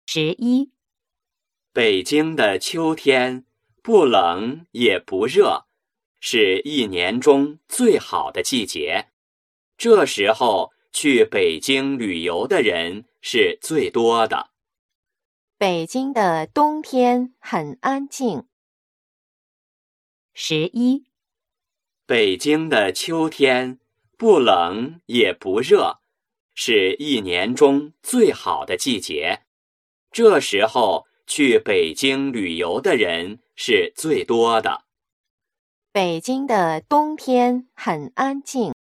11. 北京的秋天不冷也不热，是一年中最好的季节。这时候去北京旅游的人是最多的。 北京的冬天很安静。11. 北京的秋天不冷也不热，是一年中最好的季节。这时候去北京旅游的人是最多的。 北京的冬天很安静。